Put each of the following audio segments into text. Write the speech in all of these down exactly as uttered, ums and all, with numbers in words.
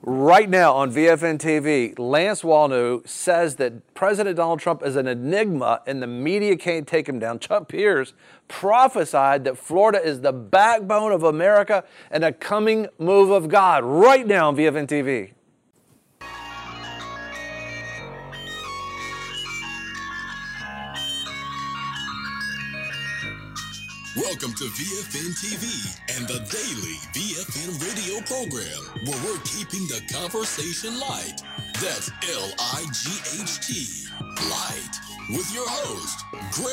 Right now on V F N T V, Lance Wallnau says that President Donald Trump is an enigma and the media can't take him down. Chuck Pierce prophesied that Florida is the backbone of America and a coming move of God. Right now on V F N T V. Welcome to V F N T V and the daily V F N radio program, where we're keeping the conversation light. That's L I G H T, light, with your host,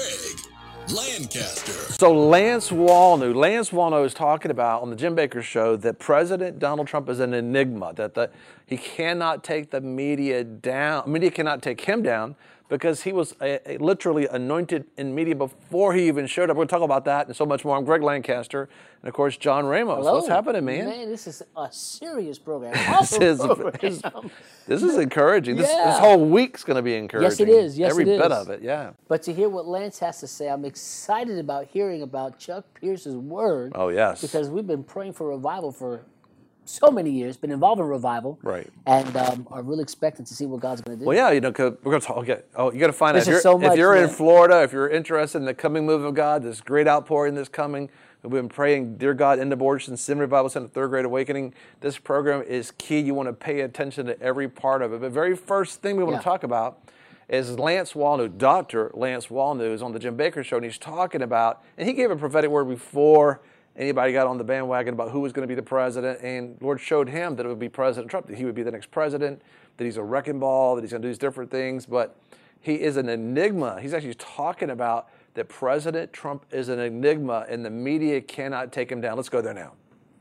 Greg Lancaster. So Lance Wallnau, Lance Wallnau is talking about on the Jim Baker Show that President Donald Trump is an enigma, that the, he cannot take the media down, media cannot take him down, because he was a, a literally anointed in media before he even showed up. We're going to talk about that and so much more. I'm Greg Lancaster, and of course, John Ramos. Hello. What's happening, man? Man, this is a serious program. this, is, program. This, this is encouraging. This, Yeah. this whole week's going to be encouraging. Yes, it is. Yes, Every it is. bit of it, yeah. But to hear what Lance has to say, I'm excited about hearing about Chuck Pierce's word. Oh, yes. Because we've been praying for revival for so many years, been involved in revival, right? And um, are really expecting to see what God's going to do. Well, yeah, you know, cause we're going to talk. Okay, oh, you got to find out if you're, so much, if you're in man. Florida, if you're interested in the coming move of God, this great outpouring that's coming. We've been praying, dear God, end abortion, Sin Revival Center, Third Great Awakening. This program is key. You want to pay attention to every part of it. But the very first thing we want Yeah. to talk about is Lance Wallnau, Doctor Lance Wallnau, is on the Jim Baker Show, and he's talking about, and he gave a prophetic word before anybody got on the bandwagon about who was going to be the president, and Lord showed him that it would be President Trump, that he would be the next president, that he's a wrecking ball, that he's going to do these different things, but he is an enigma. He's actually talking about that President Trump is an enigma, and the media cannot take him down. Let's go there now.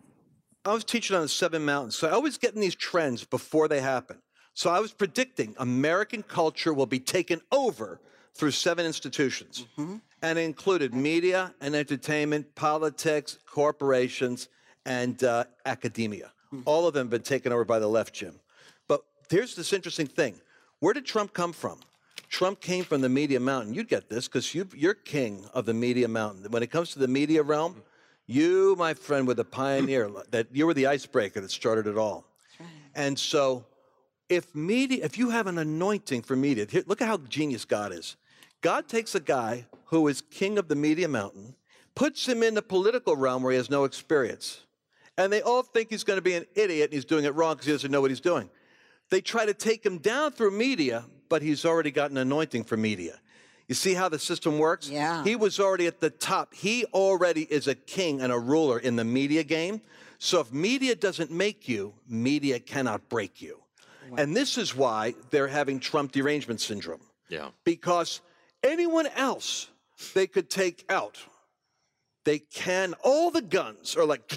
I was teaching on the Seven Mountains, so I always get in these trends before they happen. So I was predicting American culture will be taken over through seven institutions. Mm-hmm. And it included media and entertainment, politics, corporations, and uh, academia. Mm-hmm. All of them have been taken over by the left, Jim. But here's this interesting thing. Where did Trump come from? Trump came from the media mountain. You get this because you're king of the media mountain. When it comes to the media realm, you, my friend, were the pioneer. That you were the icebreaker that started it all. Right. And so if media, if you have an anointing for media, here, look at how genius God is. God takes a guy who is king of the media mountain, puts him in the political realm where he has no experience. And they all think he's going to be an idiot and he's doing it wrong because he doesn't know what he's doing. They try to take him down through media, but he's already got an anointing for media. You see how the system works? Yeah. He was already at the top. He already is a king and a ruler in the media game. So if media doesn't make you, media cannot break you. Wow. And this is why they're having Trump derangement syndrome. Yeah. Because anyone else they could take out. They can, all the guns are like,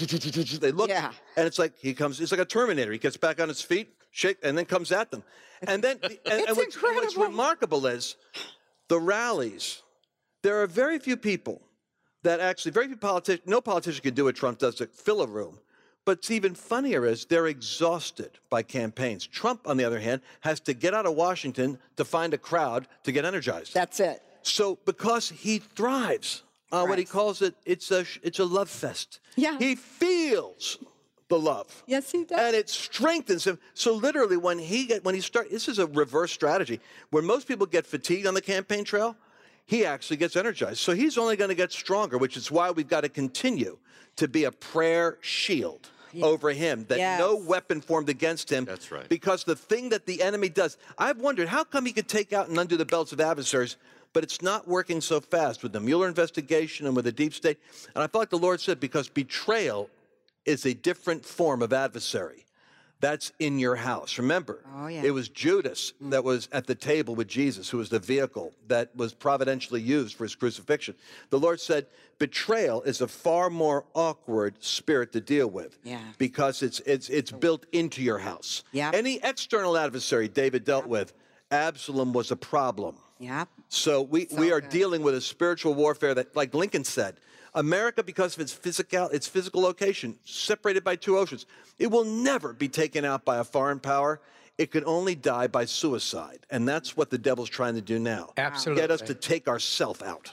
they look, yeah. and it's like, he comes, it's like a Terminator. He gets back on his feet, shake, and then comes at them. And then, and, and what's, what's remarkable is the rallies. There are very few people that actually, very few politicians, no politician can do what Trump does to fill a room. But what's even funnier is they're exhausted by campaigns. Trump, on the other hand, has to get out of Washington to find a crowd to get energized. That's it. So because he thrives on right. what he calls it, it's a, it's a love fest. Yeah. He feels the love. Yes, he does. And it strengthens him. So literally when he get, when he start, this is a reverse strategy. When most people get fatigued on the campaign trail, he actually gets energized. So he's only going to get stronger, which is why we've got to continue to be a prayer shield yes. over him, that yes. no weapon formed against him. That's right. Because the thing that the enemy does, I've wondered, how come he could take out and undo the belts of adversaries, but it's not working so fast with the Mueller investigation and with the deep state? And I felt like the Lord said, because betrayal is a different form of adversary. That's in your house. Remember, oh, yeah. it was Judas that was at the table with Jesus, who was the vehicle that was providentially used for his crucifixion. The Lord said, betrayal is a far more awkward spirit to deal with yeah. because it's it's it's built into your house. Yep. Any external adversary David dealt yep. with, Absalom was a problem. Yep. So we, so we are good. dealing with a spiritual warfare that, like Lincoln said, America, because of its physical, its physical location, separated by two oceans, it will never be taken out by a foreign power. It can only die by suicide. And that's what the devil's trying to do now. Absolutely. Get us to take ourselves out.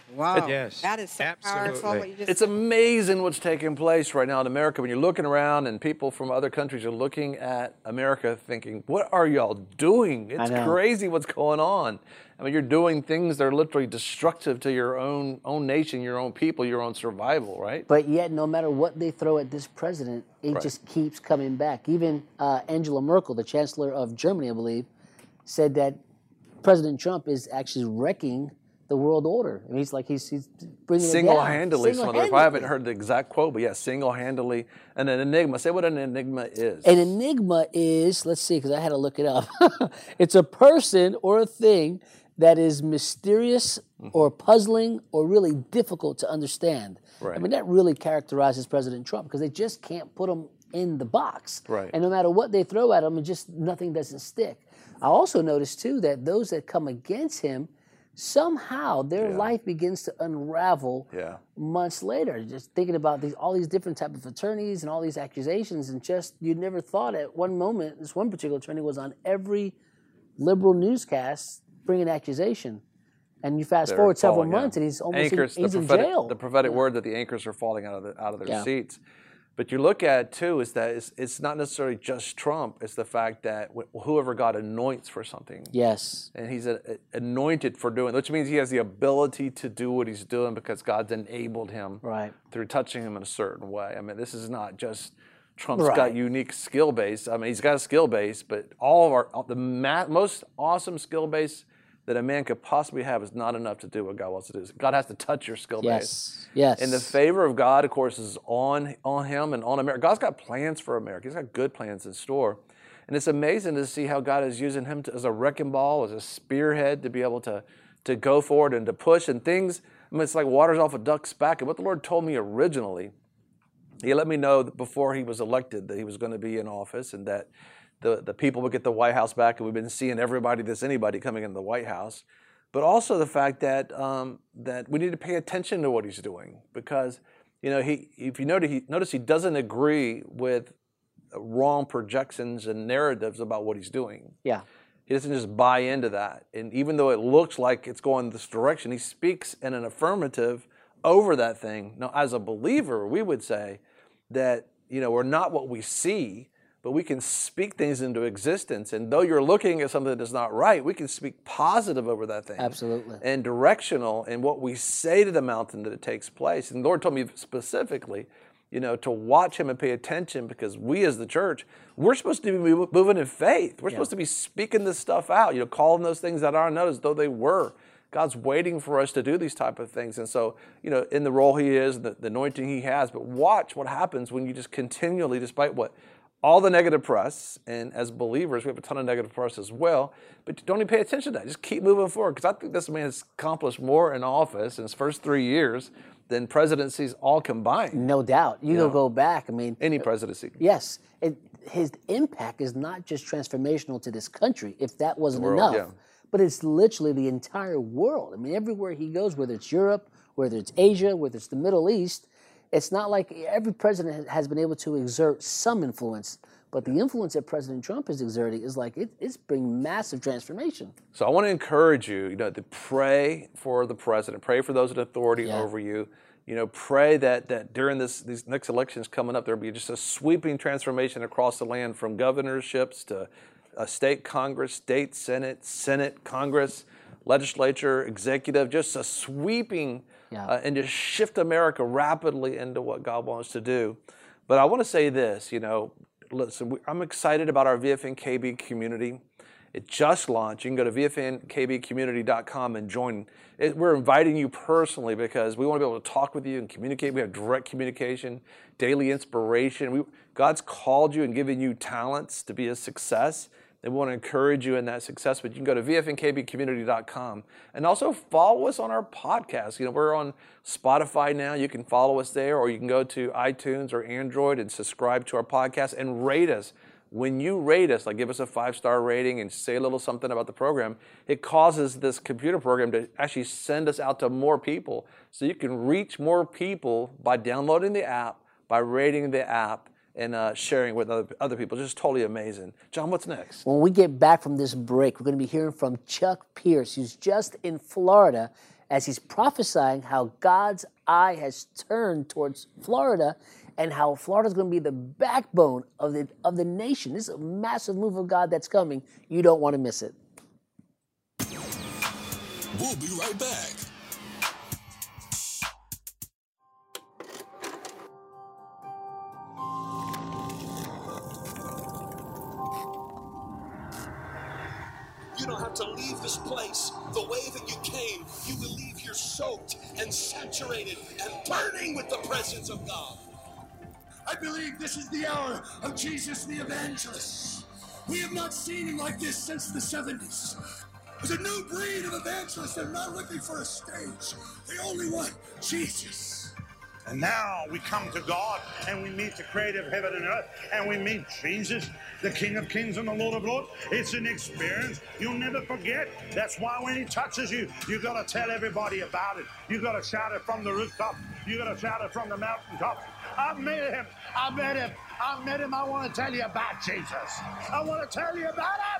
Wow. Yes, That is so absolutely. powerful. What you just It's amazing what's taking place right now in America. When you're looking around and people from other countries are looking at America thinking, what are y'all doing? It's know. crazy what's going on. I mean, you're doing things that are literally destructive to your own own nation, your own people, your own survival, right? But yet, no matter what they throw at this president, it Right. just keeps coming back. Even uh, Angela Merkel, the Chancellor of Germany, I believe, said that President Trump is actually wrecking the world order. I mean, he's like he's, he's bringing it down. Single-handedly, some other, if I haven't Single-handedly. heard the exact quote, but yeah, single-handedly. And an enigma. Say what an enigma is. An enigma is, let's see, because I had to look it up. It's a person or a thing that is mysterious Mm-hmm. or puzzling or really difficult to understand. Right. I mean, that really characterizes President Trump because they just can't put him in the box. Right. And no matter what they throw at him, it just nothing doesn't stick. I also noticed too that those that come against him, somehow their Yeah. life begins to unravel Yeah. months later. Just thinking about these all these different type of attorneys and all these accusations, and just you never thought at one moment this one particular attorney was on every liberal newscast bringing accusation, and you fast They're forward several falling, yeah. months and he's almost anchors, in, he's the in prophetic, jail. The prophetic word that the anchors are falling out of the, out of their Yeah. seats. But you look at too is that it's, it's not necessarily just Trump. It's the fact that wh- whoever God anoints for something, Yes, and he's a, a- anointed for doing, which means he has the ability to do what he's doing because God's enabled him right. through touching him in a certain way. I mean, this is not just Trump's Right. got unique skill base. I mean, he's got a skill base, but all of our the ma- most awesome skill base that a man could possibly have is not enough to do what God wants to do. God has to touch your skill base. Yes, yes. And the favor of God, of course, is on on him and on America. God's got plans for America. He's got good plans in store. And it's amazing to see how God is using him to, as a wrecking ball, as a spearhead to be able to, to go forward and to push. And things, I mean, it's like water's off a duck's back. And what the Lord told me originally, he let me know that before he was elected that he was going to be in office and that the, the people would get the White House back. And we've been seeing everybody that's anybody coming into the White House. But also the fact that um, that we need to pay attention to what he's doing because, you know, he if you notice he, notice he doesn't agree with wrong projections and narratives about what he's doing. Yeah. He doesn't just buy into that. And even though it looks like it's going this direction, he speaks in an affirmative over that thing. Now, as a believer, we would say that, you know, we're not what we see, but we can speak things into existence. And though you're looking at something that's not right, we can speak positive over that thing. Absolutely. And directional in what we say to the mountain that it takes place. And the Lord told me specifically, you know, to watch him and pay attention because we as the church, we're supposed to be moving in faith. We're Yeah. supposed to be speaking this stuff out, you know, calling those things that aren't not as though they were. God's waiting for us to do these type of things. And so, you know, in the role he is, the, the anointing he has, but watch what happens when you just continually, despite what all the negative press, and as believers, we have a ton of negative press as well, but don't even pay attention to that. Just keep moving forward because I think this man has accomplished more in office in his first three years than presidencies all combined. No doubt. You Yeah. don't go back. I mean, Any presidency. yes, it, his impact is not just transformational to this country, if that wasn't world, enough, yeah. but it's literally the entire world. I mean, everywhere he goes, whether it's Europe, whether it's Asia, whether it's the Middle East, it's not like every president has been able to exert some influence, but the influence that President Trump is exerting is like, it, it's bringing massive transformation. So I want to encourage you, you know, to pray for the president, pray for those in authority Yeah. over you. You know, pray that that during this these next elections coming up, there'll be just a sweeping transformation across the land from governorships to a state Congress, state Senate, Senate, Congress, legislature, executive, just a sweeping Yeah. uh, and just shift America rapidly into what God wants to do. But I want to say this, you know, listen, we, I'm excited about our V F N K B community. It just launched. You can go to V F N K B community dot com and join. It, we're inviting you personally because we want to be able to talk with you and communicate. We have direct communication, daily inspiration. We, God's called you and given you talents to be a success. And we want to encourage you in that success. But you can go to V F N K B community dot com and also follow us on our podcast. You know, we're on Spotify now. You can follow us there, or you can go to iTunes or Android and subscribe to our podcast and rate us. When you rate us, like give us a five-star rating and say a little something about the program, it causes this computer program to actually send us out to more people. So you can reach more people by downloading the app, by rating the app, and uh, sharing with other, other people. Just totally amazing. John, what's next? When we get back from this break, we're going to be hearing from Chuck Pierce, who's just in Florida as he's prophesying how God's eye has turned towards Florida and how Florida's going to be the backbone of the, of the nation. This is a massive move of God that's coming. You don't want to miss it. We'll be right back. You don't have to leave this place the way that you came. You will leave here soaked and saturated and burning with the presence of God. I believe this is the hour of Jesus the Evangelist. We have not seen him like this since the seventies. There's a new breed of evangelists. They're not looking for a stage. They only want Jesus. And now we come to God and we meet the creator of heaven and earth and we meet Jesus, the King of Kings and the Lord of Lords. It's an experience you'll never forget. That's why when he touches you, you got to tell everybody about it. You got to shout it from the rooftop. You got to shout it from the mountaintop. I met him. I met him. I met him. I want to tell you about Jesus. I want to tell you about him.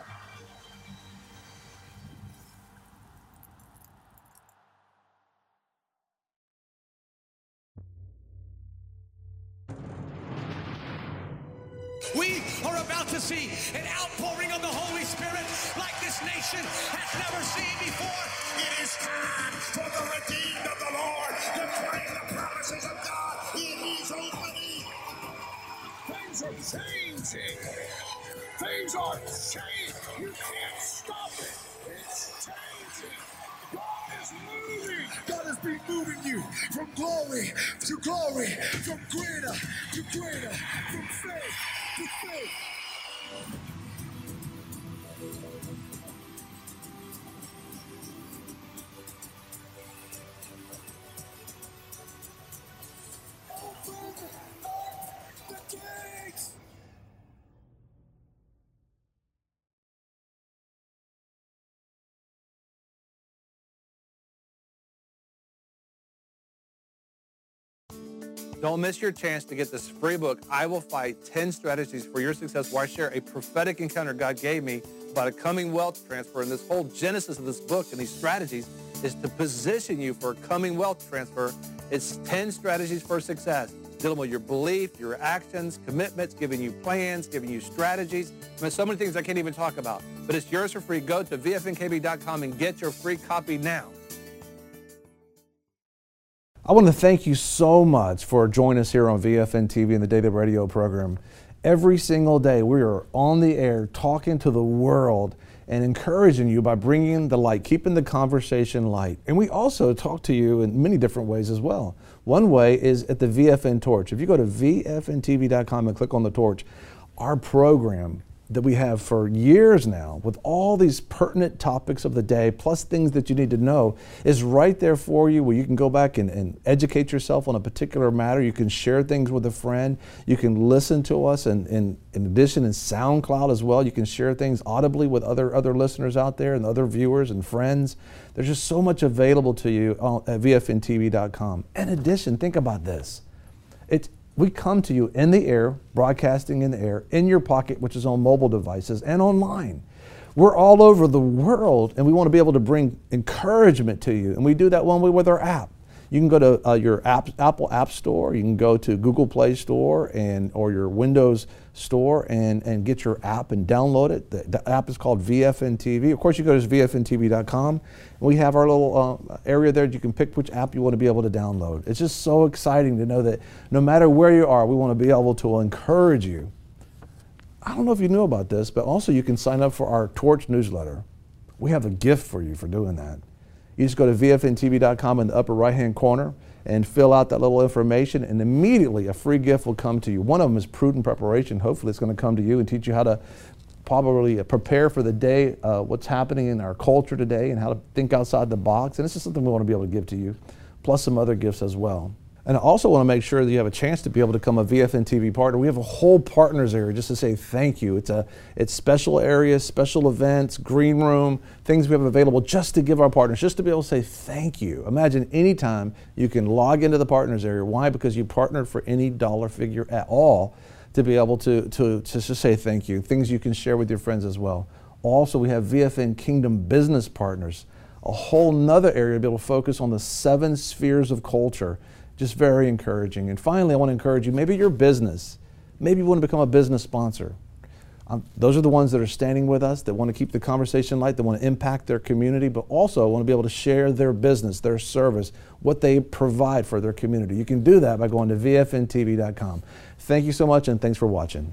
We are about to see an outpouring of the Holy Spirit like this nation has never seen before. It is time for the redeemed of the Lord to claim the promises of God in his opening. Things are changing. Things are changing. You can't stop it. It's changing. God is moving. God has been moving you from glory to glory, from greater to greater, from faith to faith. Open up the gates. Don't miss your chance to get this free book, I Will Fight, ten Strategies for Your Success, where I share a prophetic encounter God gave me about a coming wealth transfer. And this whole genesis of this book and these strategies is to position you for a coming wealth transfer. It's ten strategies for success, dealing with your belief, your actions, commitments, giving you plans, giving you strategies. I mean, so many things I can't even talk about. But it's yours for free. Go to V F N K B dot com and get your free copy now. I want to thank you so much for joining us here on V F N T V and the Daily Radio program. Every single day we are on the air talking to the world and encouraging you by bringing the light, keeping the conversation light. And we also talk to you in many different ways as well. One way is at the V F N Torch. If you go to V F N T V dot com and click on the torch, our program that we have for years now with all these pertinent topics of the day plus things that you need to know is right there for you, where you can go back and, and educate yourself on a particular matter. You can share things with a friend. You can listen to us, and, and in addition in SoundCloud as well. You can share things audibly with other other listeners out there and other viewers and friends. There's just so much available to you at V F N T V dot com. In addition, think about this. It's We come to you in the air, broadcasting in the air, in your pocket, which is on mobile devices, and online. We're all over the world, and we want to be able to bring encouragement to you. And we do that one way with our app. You can go to uh, your app, Apple App Store. You can go to Google Play Store and or your Windows Store and, and get your app and download it. The, the app is called V F N T V. Of course, you go to V F N T V dot com. And we have our little uh, area there. You can pick which app you want to be able to download. It's just so exciting to know that no matter where you are, we want to be able to encourage you. I don't know if you knew about this, but also you can sign up for our Torch newsletter. We have a gift for you for doing that. You just go to V F N T V dot com in the upper right-hand corner and fill out that little information, and immediately a free gift will come to you. One of them is Prudent Preparation. Hopefully it's going to come to you and teach you how to probably prepare for the day, uh, what's happening in our culture today, and how to think outside the box. And this is something we want to be able to give to you, plus some other gifts as well. And I also want to make sure that you have a chance to be able to become a V F N T V partner. We have a whole partners area just to say thank you. It's a it's special areas, special events, green room, things we have available just to give our partners, just to be able to say thank you. Imagine anytime you can log into the partners area. Why? Because you partnered for any dollar figure at all to be able to, to, to just say thank you. Things you can share with your friends as well. Also, we have V F N Kingdom Business Partners. a whole nother area to be able to focus on the seven spheres of culture. Just very encouraging. And finally, I want to encourage you, maybe your business, maybe you want to become a business sponsor. Um, those are the ones that are standing with us, that want to keep the conversation light, that want to impact their community, but also want to be able to share their business, their service, what they provide for their community. You can do that by going to V F N T V dot com. Thank you so much, and thanks for watching.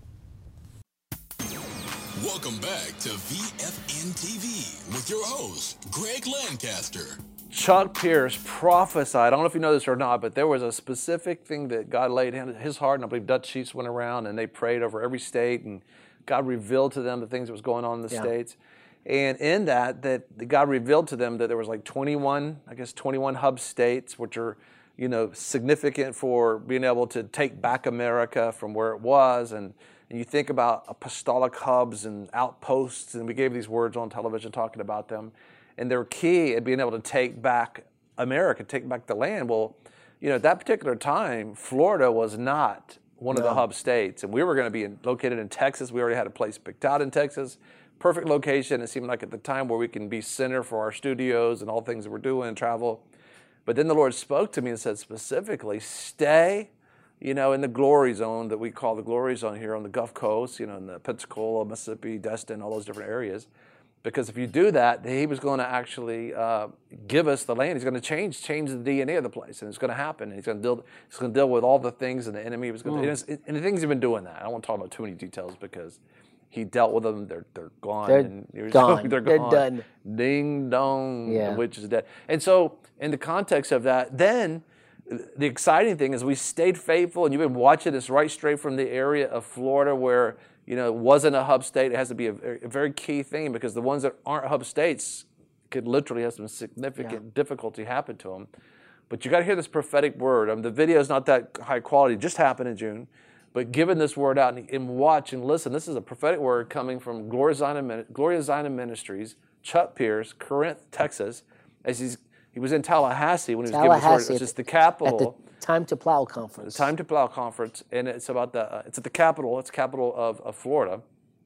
Welcome back to V F N T V with your host, Greg Lancaster. Chuck Pierce prophesied, I don't know if you know this or not, but there was a specific thing that God laid in his heart, and I believe Dutch chiefs went around and they prayed over every state, and God revealed to them the things that was going on in the yeah. states. And in that, that God revealed to them that there was like twenty-one, I guess twenty-one hub states, which are, you know, significant for being able to take back America from where it was. And, and you think about apostolic hubs and outposts, and we gave these words on television talking about them. And they're key at being able to take back America, take back the land. Well, you know, at that particular time, Florida was not one no. of the hub states. And we were going to be in, located in Texas. We already had a place picked out in Texas. Perfect location. It seemed like at the time where we can be center for our studios and all things that we're doing and travel. But then the Lord spoke to me and said specifically, stay, you know, in the glory zone that we call the glory zone here on the Gulf Coast, you know, in the Pensacola, Mississippi, Destin, all those different areas. Because if you do that, he was going to actually uh, give us the land. He's going to change change the D N A of the place, and it's going to happen. And he's going to deal. He's going to deal with all the things and the enemy. He was going mm. to, and the things he's been doing that. I don't want to talk about too many details because he dealt with them. They're they're gone. They're and gone. They're gone. They're done. Ding dong. Yeah. The witch is dead. And so, in the context of that, then the exciting thing is we stayed faithful, and you've been watching this right straight from the area of Florida where, you know, it wasn't a hub state. It has to be a, a very key thing because the ones that aren't hub states could literally have some significant yeah. difficulty happen to them. But you got to hear this prophetic word. I mean, the video is not that high quality. It just happened in June. But giving this word out and, and watch and listen, this is a prophetic word coming from Gloria Zion, Gloria Zion Ministries, Chuck Pierce, Corinth, Texas. As he's he was in Tallahassee when he was giving this word. It's just the capital. At the Time to Plow conference. The Time to Plow conference, and it's about the uh, it's at the capital. It's the capital of, of Florida,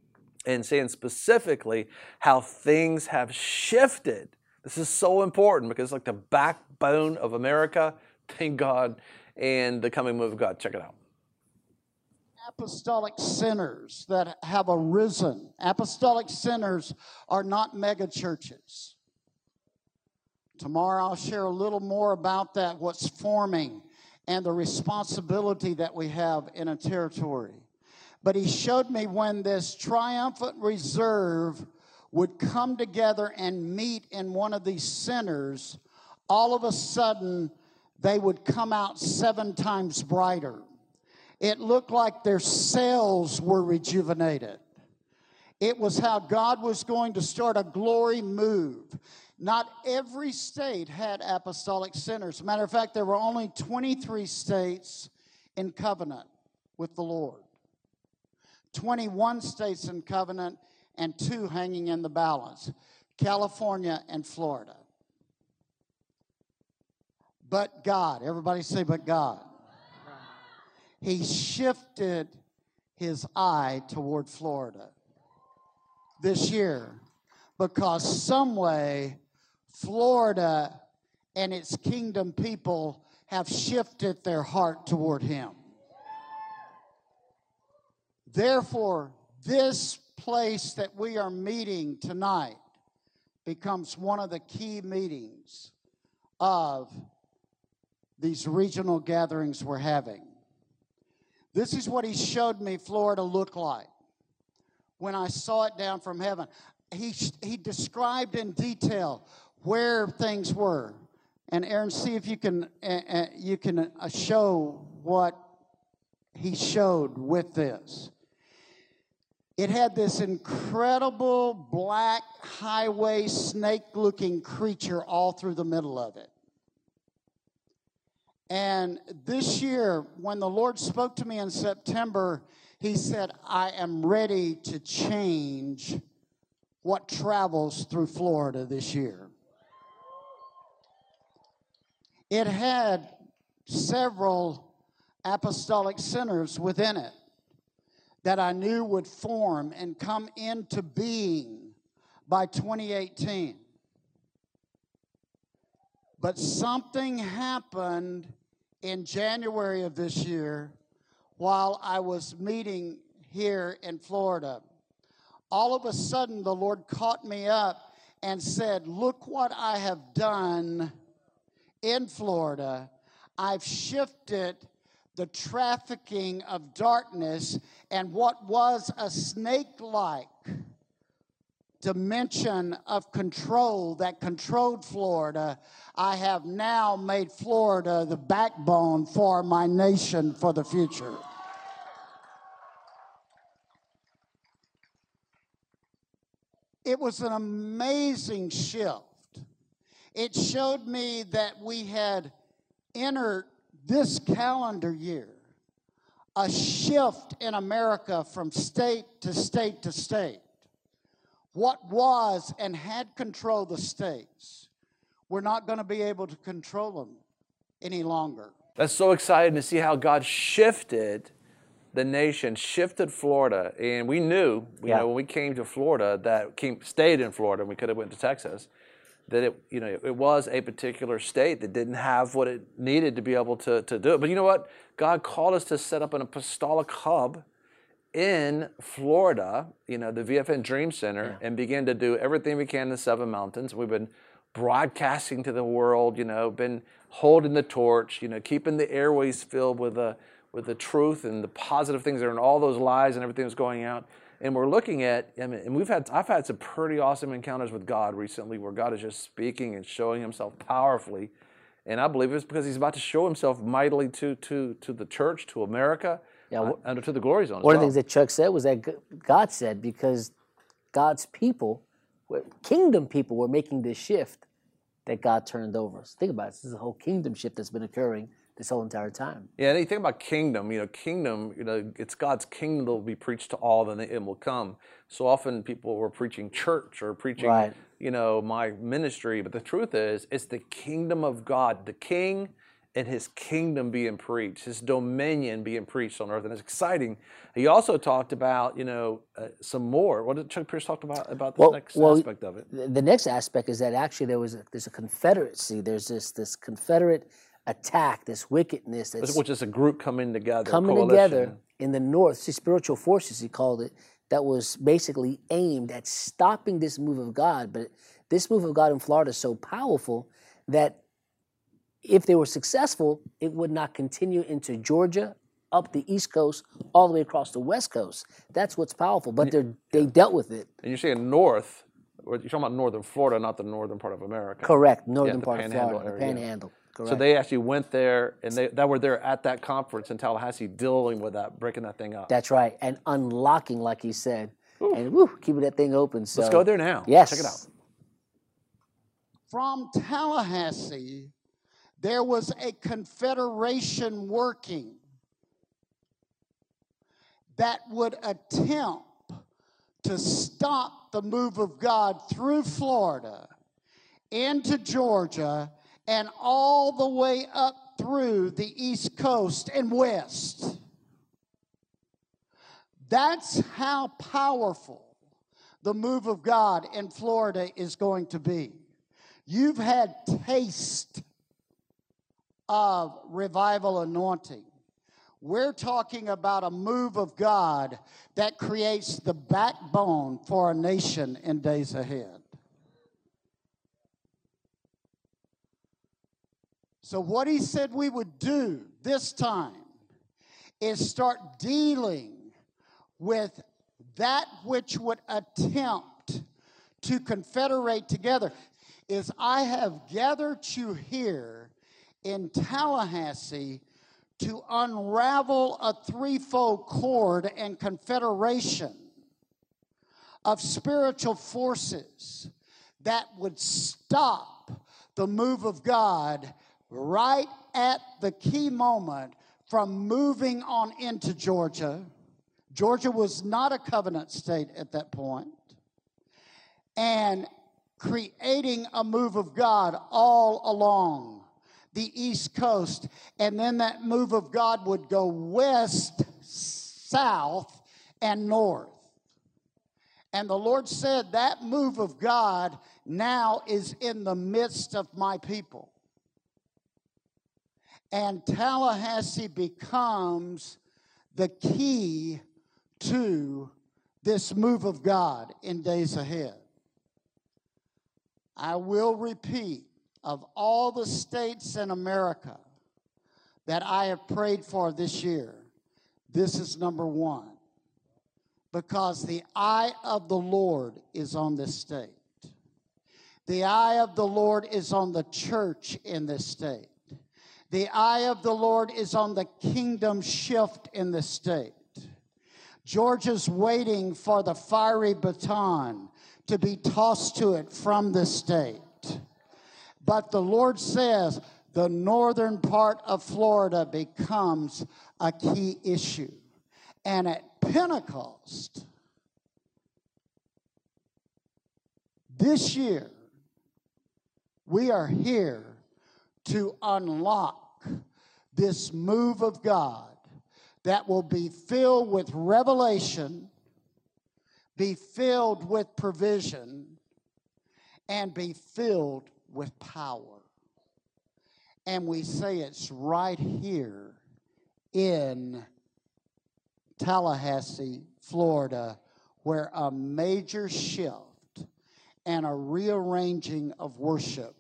and saying specifically how things have shifted. This is so important because it's like the backbone of America. Thank God, and the coming move of God. Check it out. Apostolic centers that have arisen. Apostolic centers are not mega churches. Tomorrow I'll share a little more about that, what's forming, and the responsibility that we have in a territory. But he showed me when this triumphant reserve would come together and meet in one of these centers, all of a sudden they would come out seven times brighter. It looked like their cells were rejuvenated. It was how God was going to start a glory move. Not every state had apostolic centers. Matter of fact, there were only twenty-three states in covenant with the Lord. twenty-one states in covenant and two hanging in the balance, California and Florida. But God, everybody say, but God. He shifted his eye toward Florida this year because some way Florida and its kingdom people have shifted their heart toward him. Therefore, this place that we are meeting tonight becomes one of the key meetings of these regional gatherings we're having. This is what he showed me Florida looked like when I saw it down from heaven. He, he described in detail where things were. And Aaron, see if you can uh, uh, you can uh, show what he showed with this. It had this incredible black highway snake-looking creature all through the middle of it. And this year, when the Lord spoke to me in September, he said, I am ready to change what travels through Florida this year. It had several apostolic centers within it that I knew would form and come into being by twenty eighteen. But something happened in January of this year while I was meeting here in Florida. All of a sudden, the Lord caught me up and said, look what I have done in Florida. I've shifted the trafficking of darkness, and what was a snake-like dimension of control that controlled Florida, I have now made Florida the backbone for my nation for the future. It was an amazing shift. It showed me that we had entered this calendar year a shift in America from state to state to state. What was and had controlled the states, we're not going to be able to control them any longer. That's so exciting to see how God shifted the nation, shifted Florida. And we knew, you Yeah. know, when we came to Florida, that came, stayed in Florida, and we could have went to Texas, that it, you know, it was a particular state that didn't have what it needed to be able to, to do it. But you know what? God called us to set up an apostolic hub in Florida, you know, the V F N Dream Center, yeah. and begin to do everything we can in the Seven Mountains. We've been broadcasting to the world, you know, been holding the torch, you know, keeping the airways filled with the with the truth and the positive things that are in all those lies and everything that's going out. And we're looking at, I mean, and we've had, I've had some pretty awesome encounters with God recently where God is just speaking and showing himself powerfully. And I believe it's because he's about to show himself mightily to to to the church, to America, yeah, uh, and to the glory zone. One as of the well. things that Chuck said was that God said, because God's people, kingdom people, were making this shift, that God turned over. So think about it. This is a whole kingdom shift that's been occurring this whole entire time. Yeah, and you think about kingdom, you know, kingdom, you know, it's God's kingdom that will be preached to all, then the end will come. So often people were preaching church or preaching, right. you know, my ministry, but the truth is, it's the kingdom of God, the king and his kingdom being preached, his dominion being preached on earth, and it's exciting. He also talked about, you know, uh, some more. What did Chuck Pierce talk about, about the well, next well, aspect of it? The next aspect is that actually there was a, there's a confederacy, there's this this confederate attack, this wickedness, that's which is a group coming together, coming together in the north. See, spiritual forces, he called it, that was basically aimed at stopping this move of God. But this move of God in Florida is so powerful that if they were successful, it would not continue into Georgia, up the East Coast, all the way across the West Coast. That's what's powerful. But they they yeah. dealt with it. And you're saying north. You're talking about northern Florida, not the northern part of America. Correct, northern yeah, part of Florida, area, the Panhandle. Yeah. Correct. So they actually went there, and they that were there at that conference in Tallahassee, dealing with that, breaking that thing up. That's right, and unlocking, like he said, Ooh. and woo, keeping that thing open. So let's go there now. Yes, check it out. From Tallahassee, there was a confederation working that would attempt to stop the move of God through Florida into Georgia and all the way up through the East Coast and West. That's how powerful the move of God in Florida is going to be. You've had taste of revival anointing. We're talking about a move of God that creates the backbone for a nation in days ahead. So what he said we would do this time is start dealing with that which would attempt to confederate together. Is I have gathered you here in Tallahassee to unravel a threefold cord and confederation of spiritual forces that would stop the move of God right at the key moment from moving on into Georgia. Georgia was not a covenant state at that point. And creating a move of God all along the East Coast. And then that move of God would go west, south, and north. And the Lord said that move of God now is in the midst of my people. And Tallahassee becomes the key to this move of God in days ahead. I will repeat, of all the states in America that I have prayed for this year, this is number one. Because the eye of the Lord is on this state. The eye of the Lord is on the church in this state. The eye of the Lord is on the kingdom shift in this state. Georgia's waiting for the fiery baton to be tossed to it from this state. But the Lord says the northern part of Florida becomes a key issue. And at Pentecost, this year, we are here to unlock this move of God that will be filled with revelation, be filled with provision, and be filled with power. And we say it's right here in Tallahassee, Florida, where a major shift and a rearranging of worship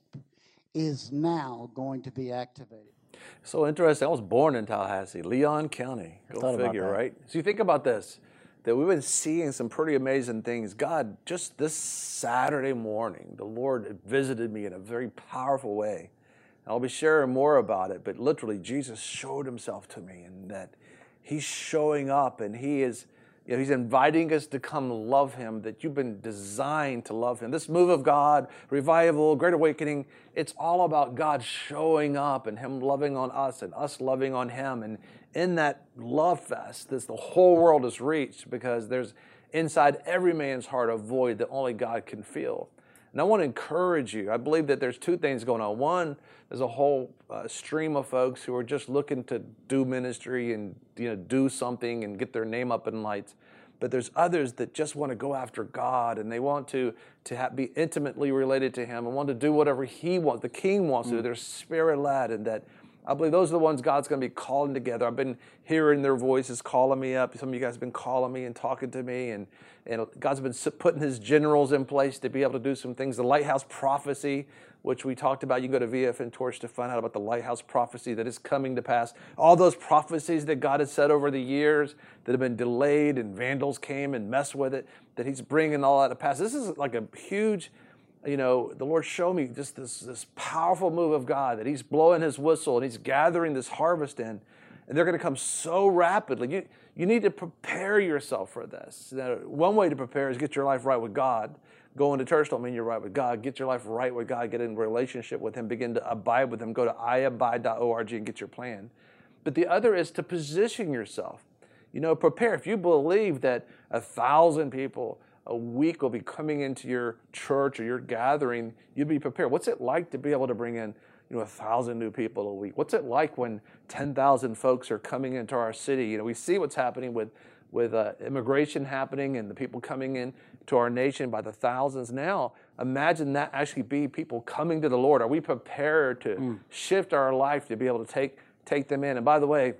is now going to be activated. So interesting. I was born in Tallahassee, Leon County. Go figure, right? So you think about this, that we've been seeing some pretty amazing things. God, just this Saturday morning, the Lord visited me in a very powerful way. I'll be sharing more about it, but literally Jesus showed himself to me, and that he's showing up, and he is, you know, he's inviting us to come love him, that you've been designed to love him. This move of God, revival, great awakening, it's all about God showing up and him loving on us and us loving on him. And in that love fest, this the whole world is reached, because there's inside every man's heart a void that only God can fill. And I want to encourage you. I believe that there's two things going on. One, there's a whole uh, stream of folks who are just looking to do ministry and, you know, do something and get their name up in lights. But there's others that just want to go after God, and they want to, to have, be intimately related to him and want to do whatever he wants, the king wants to do. They're spirit-led, and that I believe those are the ones God's going to be calling together. I've been hearing their voices calling me up. Some of you guys have been calling me and talking to me, and, and God's been putting his generals in place to be able to do some things. The Lighthouse Prophecy, which we talked about. You can go to V F N Torch to find out about the Lighthouse Prophecy that is coming to pass. All those prophecies that God has said over the years that have been delayed and vandals came and messed with it, that he's bringing all that to pass. This is like a huge, you know, the Lord showed me just this, this powerful move of God, that he's blowing his whistle and he's gathering this harvest in, and they're going to come so rapidly. You, you need to prepare yourself for this. Now, one way to prepare is get your life right with God. Going to church don't mean you're right with God. Get your life right with God. Get in relationship with him. Begin to abide with him. Go to i abide dot org and get your plan. But the other is to position yourself. You know, prepare. If you believe that a thousand people a week will be coming into your church or your gathering, you'd be prepared. What's it like to be able to bring in, you know, a thousand new people a week? What's it like when ten thousand folks are coming into our city? You know, we see what's happening with with uh, immigration happening and the people coming in to our nation by the thousands. Now, imagine that actually be people coming to the Lord. Are we prepared to mm. shift our life to be able to take take them in? And by the way,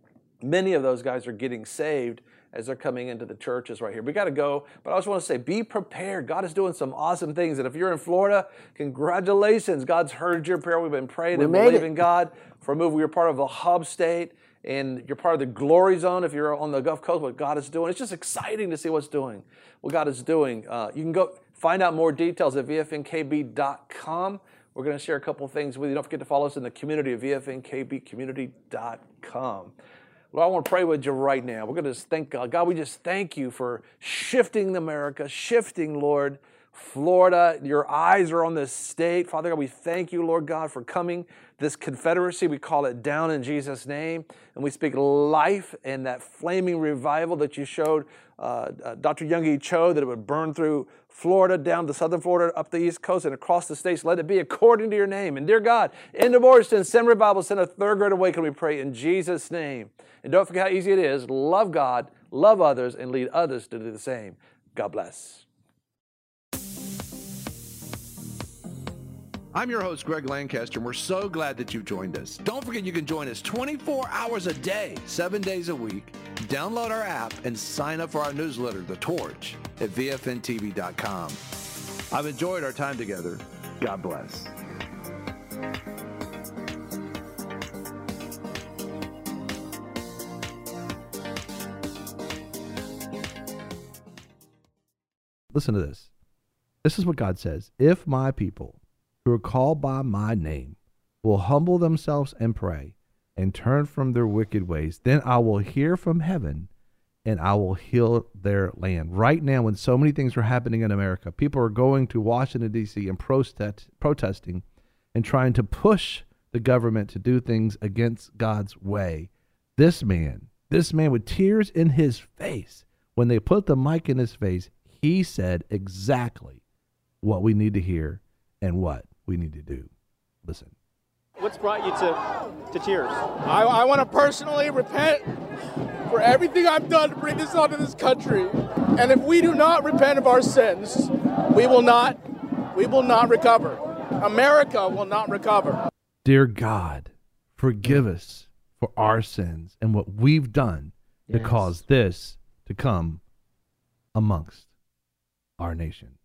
many of those guys are getting saved as they're coming into the churches right here. We got to go, but I just want to say, be prepared. God is doing some awesome things. And if you're in Florida, congratulations. God's heard your prayer. We've been praying we and believing God for a move. We were part of the hub state, and you're part of the glory zone if you're on the Gulf Coast, what God is doing. It's just exciting to see what's doing, what God is doing. Uh, you can go find out more details at V F N K B dot com. We're going to share a couple of things with you. Don't forget to follow us in the community at V F N K B community dot com. Lord, I want to pray with you right now. We're going to just thank God. God, we just thank you for shifting America, shifting, Lord, Florida. Your eyes are on this state. Father God, we thank you, Lord God, for coming. This confederacy, we call it down in Jesus' name. And we speak life and that flaming revival that you showed uh, uh, Doctor Youngie Cho, that it would burn through Florida, down to southern Florida, up the East Coast, and across the states. Let it be according to your name. And dear God, in Divorceton, send revival, send a third great awakening, we pray in Jesus' name. And don't forget how easy it is. Love God, love others, and lead others to do the same. God bless. I'm your host, Greg Lancaster, and we're so glad that you joined us. Don't forget you can join us twenty-four hours a day, seven days a week. Download our app and sign up for our newsletter, The Torch, at V F N T V dot com. I've enjoyed our time together. God bless. Listen to this. This is what God says. If my people who are called by my name will humble themselves and pray and turn from their wicked ways, then I will hear from heaven and I will heal their land. Right now, when so many things are happening in America, people are going to Washington, D C and protest, protesting and trying to push the government to do things against God's way. This man, this man with tears in his face, when they put the mic in his face, he said exactly what we need to hear and what we need to do. Listen. What's brought you to, to tears? I, I want to personally repent for everything I've done to bring this onto this country. And if we do not repent of our sins, we will not, we will not recover. America will not recover. Dear God, forgive us for our sins and what we've done yes. to cause this to come amongst our nation.